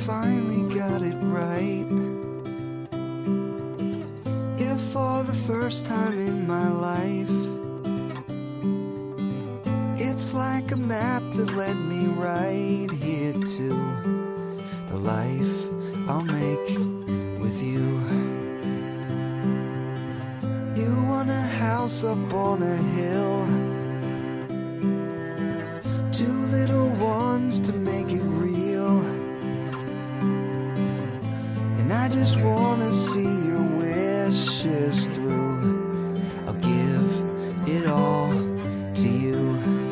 finally got it right. Yeah, for the first time in my life, it's like a map that led me right here to the life I'll make with you. You want a house up on a hill, 2 little ones to make it real, and I just wanna see your wishes through. I'll give it all to you.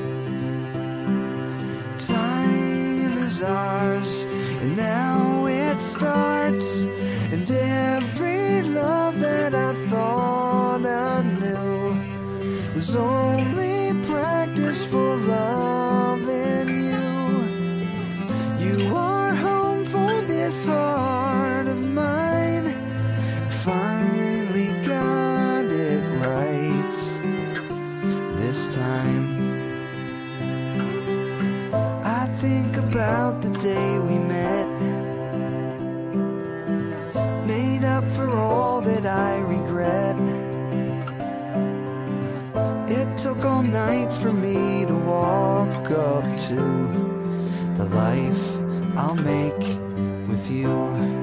Time is ours, and now it starts, and every love that I thought I knew was only practice for loving you. You are home for this heart of mine. Finally got it right this time. I think about the day we met, made up for all that I regret. It took all night for me to walk up to the life I'll make with you.